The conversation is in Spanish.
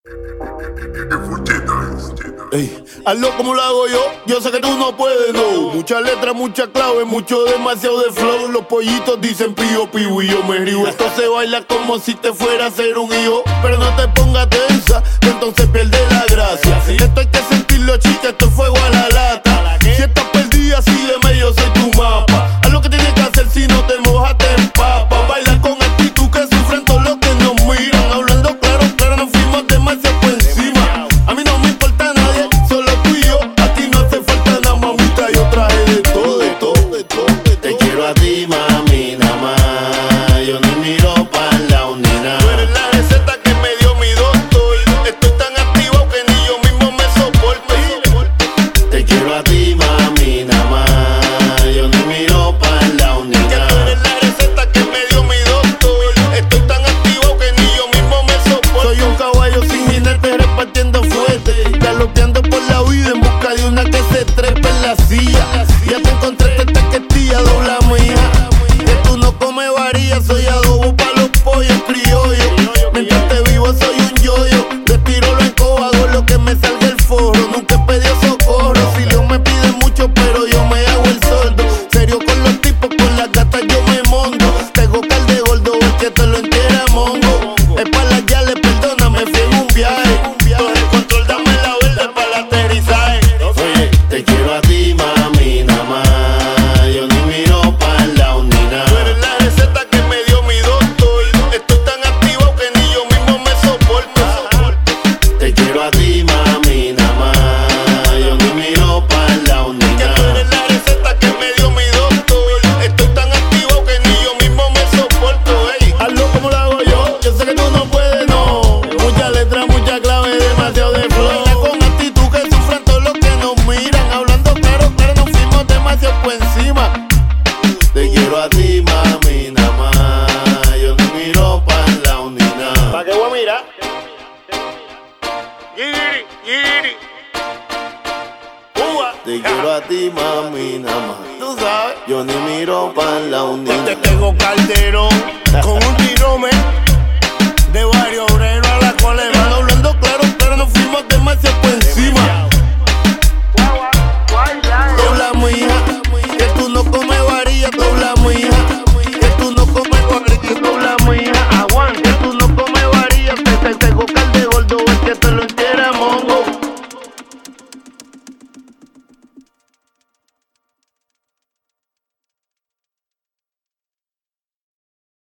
Ey, hazlo como lo hago yo sé que tú no puedes, no. Mucha letra, mucha clave, mucho demasiado de flow. Los pollitos dicen pío, pío y yo me río. Esto se baila como si te fuera a hacer un hijo. Pero no te pongas tensa, que entonces pierde la gracia. Esto hay que sentirlo, chica, esto es fuego a la lata. Si estás perdida, sígueme, yo soy tu mapa. Haz lo que tienes que hacer, si no te mojas te empapa. Baila con actitud que sufren todos los que nos miran. Hablando claro, claro, nos fuimos demasiado por encima. A mí no me importa nadie, solo tú y yo. A ti no hace falta nada, mamita, yo traje de todo, de todo, de todo, de todo. Te quiero a ti, mami, nada más. Yo ni miro pa' la unidad. Tú eres la receta que me dio mi doctor. Estoy tan activo que ni yo mismo me soporto. Te quiero a ti, mami, nada más. Yo ni miro pa' la unidad. Tú eres la receta que me dio mi doctor. Estoy tan activo que ni yo mismo me soporto. Soy un caballo sin jinete repartiendo fuerte, galopeando por la vida en busca de una que se trepe en la silla. Ya te encontré esta questilla, dobla mía. Que tú no comes varillas, soy adobo pa' los pollos criollos. Mientras te vivo soy un yoyo. Respiro lo encobado, lo que me salga el forro. Nunca he pedido socorro. Si Dios me pide mucho, pero yo me hago el sordo. Serio con los tipos, con las gatas yo me monto. Tengo cal de gordo, es que te lo entierra mongo. Es pa' las yales, perdóname, fui en un viaje. Todo el control, dame la verde pa' el aterrizaje. Oye, te quiero a ti, mami, nada más. Yo ni miro pa' la unidad. Tú eres la receta que me dio mi doctor. Estoy tan activo que ni yo mismo me soporto. Te quiero a ti, mami, nada más. Yo ni miro pa' la Que tú unidad. eres la receta que me dio mi doctor. Estoy tan activo que ni yo mismo me soporto. Ey, hazlo como lo hago yo sé que tú no puedes, no. Mucha letra, mucha clave, demasiado de flow. Baila con actitud que sufran todos los que nos miran. Hablando claro, claro, nos fuimos demasiado por encima. Te quiero a ti, mami, nada más. Yo ni miro pa' la unidad. ¿Pa' qué voy a mirar? Yiri, yiri. Uva. Te quiero a ti, mami, nada más. Tú sabes. Yo ni miro pa' la Te unidad. tengo Calderón con un tirome.